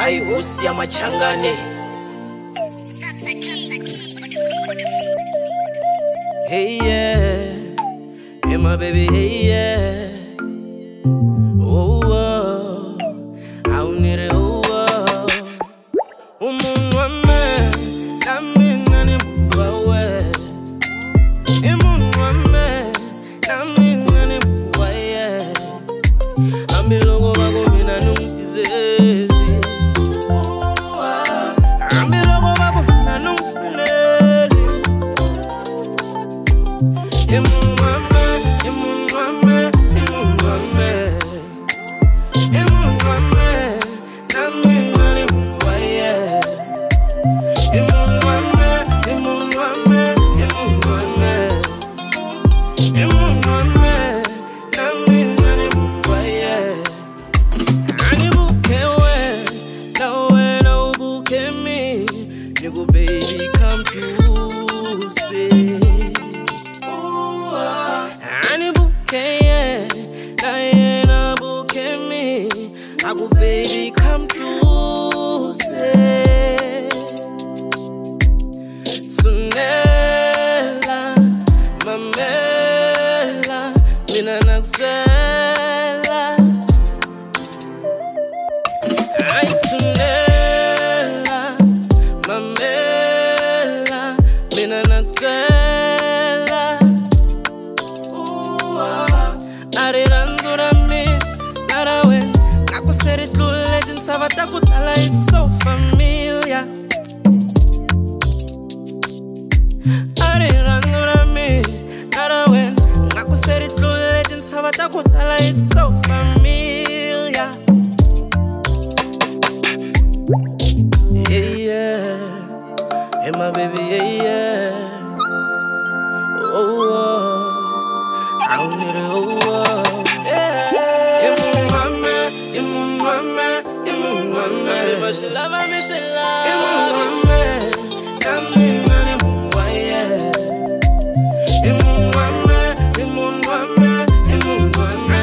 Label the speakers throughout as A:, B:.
A: Ai usi ya machangane. Hey yeah, hey my baby, hey yeah. Oh, oh, I need it. Oh, oh, umunwame, nami nani mwawe. Umunwame, nami nani mwawe. Ambilongo wako mina nungtizezi. Ambilongo wako mina nungtizezi. Umunwame, umunwame, umunwame. Umunwame, nami nani mwawe. Umunwame, umunwame, umunwame. Umunwame, nami nani mwawe. Nigga, baby, come to say, ooh, ani bouquet, na bouquet me. I go, baby, come to say, Sunela, Mamela, mina nakvela, ay Sunela, Mamela, mina nakvela. Arirandura mi, narawe. Kako seri true legends, avatakutala, it's so familiar. Arirandura mi, narawe. Kako seri true legends, avatakutala, it's so familiar. Yeah, yeah. Hey my baby, yeah, yeah. Oh, oh, I need it, oh, oh, yeah. Imunwame, imunwame, imunwame. Imunwame, nami nani mwaye. Imunwame, imunwame, imunwame.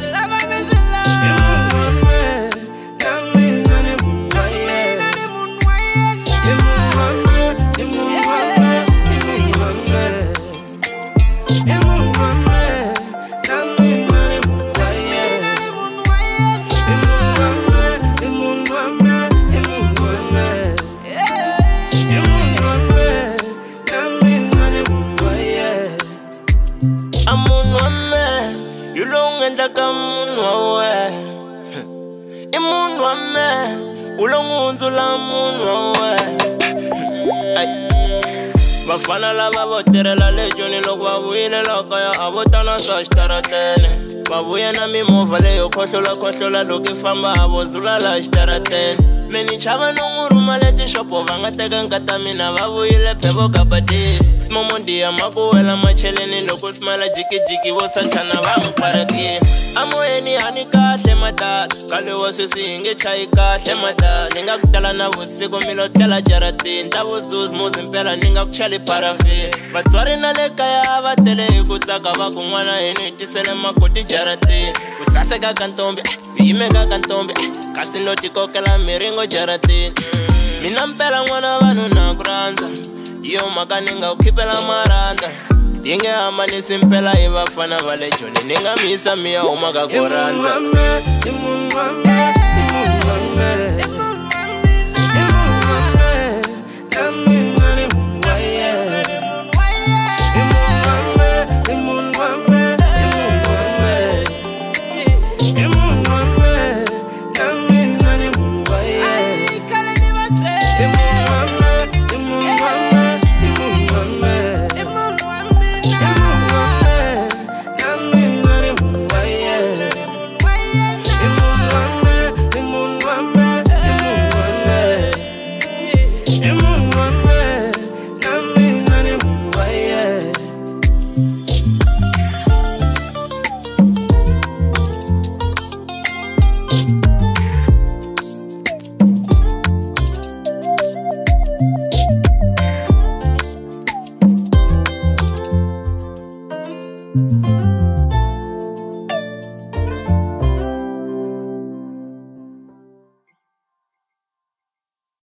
A: Imunwame, nami nani mwaye. Imunwame, imunwame, imunwame. Imunwame, nami nani mwaye. Imunwame, imunwame, imunwame. Imunwame, nami nani mwaye. Amunwame, yulongenza kamunwawe. Imunwame, ulongunzula munwawe. Bafana lava botere la legioni lo wabuyile lokaya abotana sashtaratene. Babuye na mimova leyo khohlola lokifamba abozula la shtaratene. Meni chava nonguruma leti shopo vangateka nkata mina babuyile phebo kabadi. Simomondi ya makuwela macheleni loko smala jiki vo satana vangparaki. Amoyeni hani kahle matala kale waswisi hinge chayi kahle matala. Ninga kutala na vusiku milotela jaratini tavuzuz muzimpela ninga kuchali parafini. Vatswari na le kaya vatele hi ku tsaka va ku n'wana hini hi tisele makoti jaratini. Ku saseka ka ntombi ku yimeka ka ntombi kasi no tikokela miringo jaratini. Mina mpela n'wana vanhu na ku rhandza iyo mhaka ni nga ku khipela maranda. Yi nge hambanisi mpela hi vafana va le joni ni nga mi yisa mi ya huma ka ku rhandza. Imunwame, imunwame, imunwame, imunwame.